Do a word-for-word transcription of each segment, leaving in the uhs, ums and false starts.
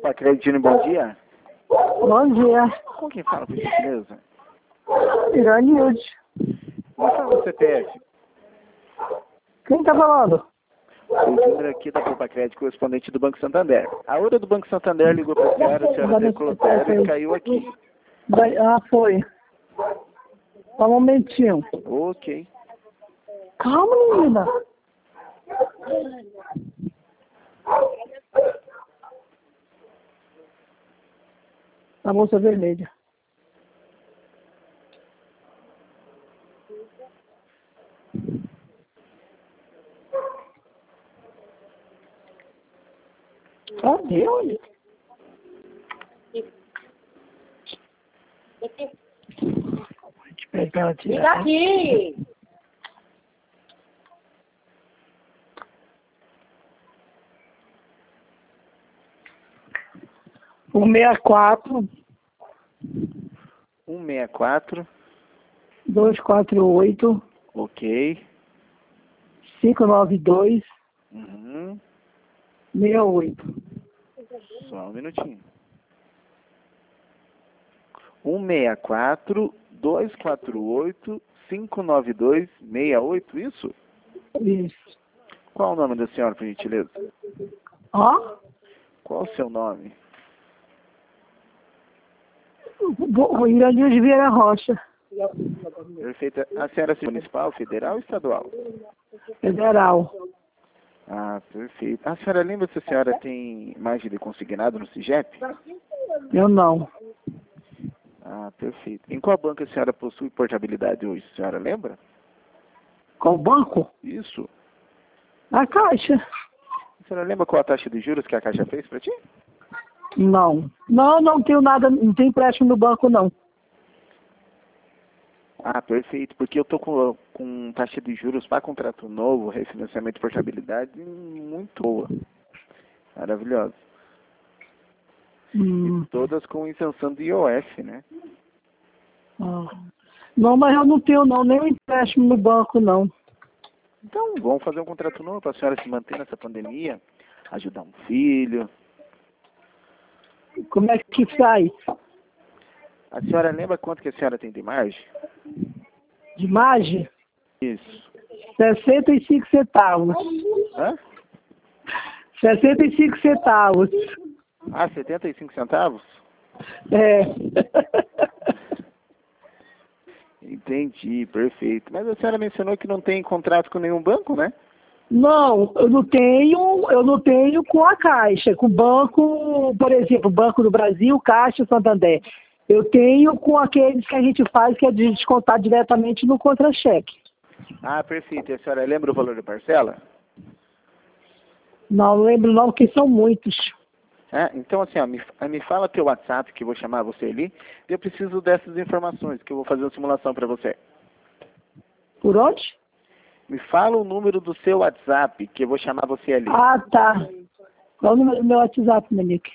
Pacreditino, bom dia. Bom dia. Com quem fala, por gentileza? Iranilde. Qual fala o C P F? Quem tá falando? O número aqui da Popacred, correspondente do Banco Santander. A hora do Banco Santander ligou para a senhora, a senhora decolou e caiu aqui. Daí- Ah, foi. Só um momentinho. Ok. Calma, menina. A bolsa vermelha. Cadê, olha? Deixa eu pegar ela tirar. Fica aqui! um seis quatro, um seis quatro. dois quatro oito, Ok. cinco nove dois, Uhum. seis oito. Só um minutinho. um seis quatro, dois quatro oito, cinco nove dois, seis oito, isso? Isso. Qual o nome da senhora, por gentileza? Ó. Qual o seu nome? O Iranilde Vieira Rocha. Perfeito. A senhora é municipal, federal ou estadual? Federal. Ah, perfeito. A senhora lembra se a senhora tem margem de consignado no CIGEP? Eu não. Ah, perfeito. Em qual banco a senhora possui portabilidade hoje? A senhora lembra? Qual banco? Isso. A Caixa. A senhora lembra qual a taxa de juros que a Caixa fez para ti? Não. Não, não tenho nada, não tenho empréstimo no banco, não. Ah, perfeito. Porque eu tô com, com taxa de juros para contrato novo, refinanciamento de portabilidade muito boa. Maravilhosa. Hum. E todas com isenção de I O F, né? Ah. Não, mas eu não tenho não, nem empréstimo no banco, não. Então, vamos fazer um contrato novo para a senhora se manter nessa pandemia, ajudar um filho. Como é que sai? A senhora lembra quanto que a senhora tem de margem? De margem? Isso. sessenta e cinco centavos. Hã? sessenta e cinco centavos. Ah, setenta e cinco centavos? É. Entendi, perfeito. Mas a senhora mencionou que não tem contrato com nenhum banco, né? Não, eu não tenho, eu não tenho com a Caixa, com o banco, por exemplo, Banco do Brasil, Caixa, Santander. Eu tenho com aqueles que a gente faz, que é de descontar diretamente no contra-cheque. Ah, perfeito. E a senhora lembra o valor da parcela? Não lembro não, porque são muitos. É, então, assim, ó, me, me fala teu WhatsApp, que eu vou chamar você ali, e eu preciso dessas informações, que eu vou fazer uma simulação para você. Por onde? Me fala o número do seu WhatsApp, que eu vou chamar você ali. Ah, tá. Qual o número do meu WhatsApp, Monique?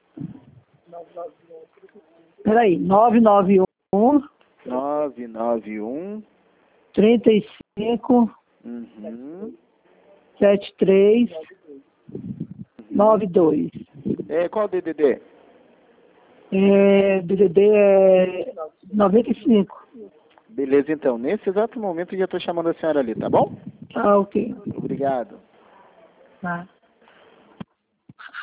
Peraí, nove nove um, nove nove um, trinta e cinco, uhum, setenta e três, noventa e dois. é, qual o D D D? É, D D D é noventa e cinco. Beleza, então. Nesse exato momento eu já estou chamando a senhora ali, tá bom? Ah, ok. Obrigado. Tá.